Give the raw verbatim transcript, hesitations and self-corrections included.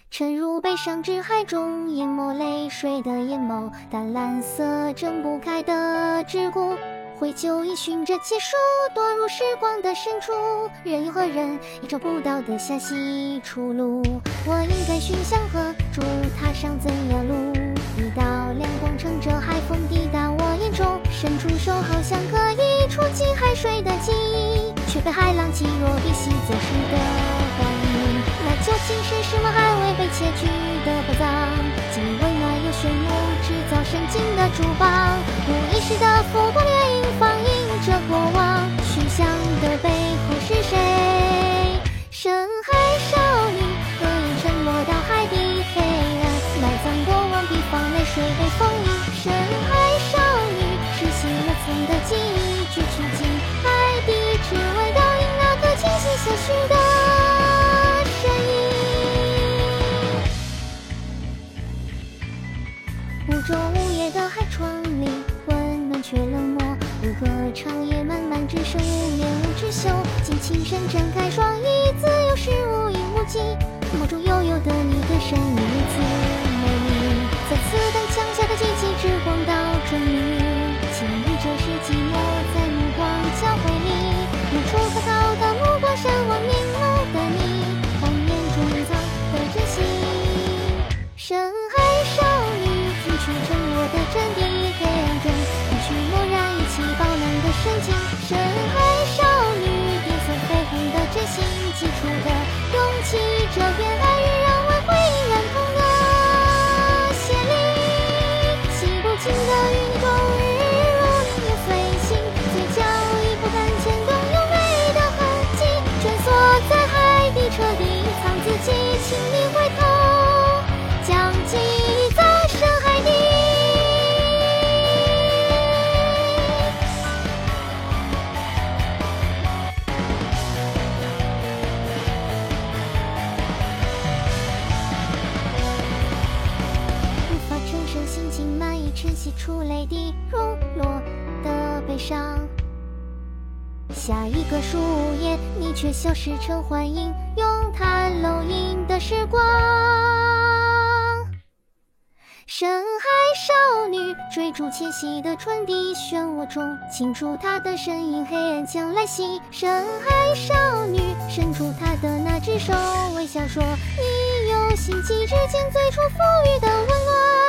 沉入悲伤之海中，淹没泪水的眼眸，淡蓝色睁不开的桎梏，绘就依循着结束，堕入时光的深处，人有何人也找不到的狭隙出路。我应该寻向何处，踏上怎样路？一道亮光乘着海风抵达我眼中，伸出手好像可以触及海水的记忆，却被海浪击落，鼻息走失的回忆。那究竟是什么还未被窃取的宝藏？既温暖又炫目，制造神经的主榜，无意识的浮光掠影放映着过往，去向的背后是谁？深海少女，何以沉落到海底黑暗，埋葬过往，比方泪水被封印。深海少女，失去了曾的记忆，举取进海底，只为倒映那个清晰些许的身影。无昼无夜的海床里，温暖却冷漠，如何长夜漫漫，只剩无眠无止休。尽情深睁开双翼，自由是无影无迹，梦中悠悠的你的身影如此美丽。在子弹枪下的激起之光到终于，轻易这是寂寞在目光交汇里，露出可靠的目光闪望凝眸的你，谎言中隐藏的真心。深海少女，听取沉落的真谛，黑暗中一曲蓦然一起饱暖的深情。深海少女，底色绯红的真心，寄出的勇气，这片爱与让我回应染红的血淋。洗不尽的与你终日如影随形，嘴角已不敢牵动优美的痕迹，蜷缩在海底彻底藏自己，请你回头将记忆葬深海底。无法承受心情难以晨曦出泪滴融落的悲伤，下一个树叶你却消失成幻影，咏叹楼影的时光。深海少女，追逐迁徙的船底，漩涡中清楚她的身影，黑暗将来袭。深海少女，伸出她的那只手，微笑说你有心机，之间最初赋予的温暖。